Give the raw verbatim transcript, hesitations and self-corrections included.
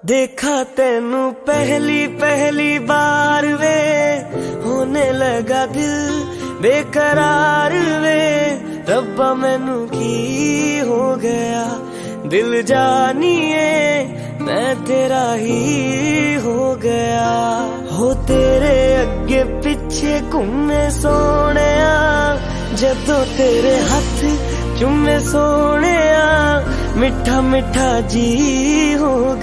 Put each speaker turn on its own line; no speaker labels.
देखा तेनू पहली पहली बार वे, होने लगा दिल बेकरार वे। रब्बा मैनू की हो गया, दिल जानिए मैं तेरा ही हो गया। हो तेरे अगे पिछे घूमे सोने, जदों तेरे हथ चुमे सोने, मिठा मिठा जी हो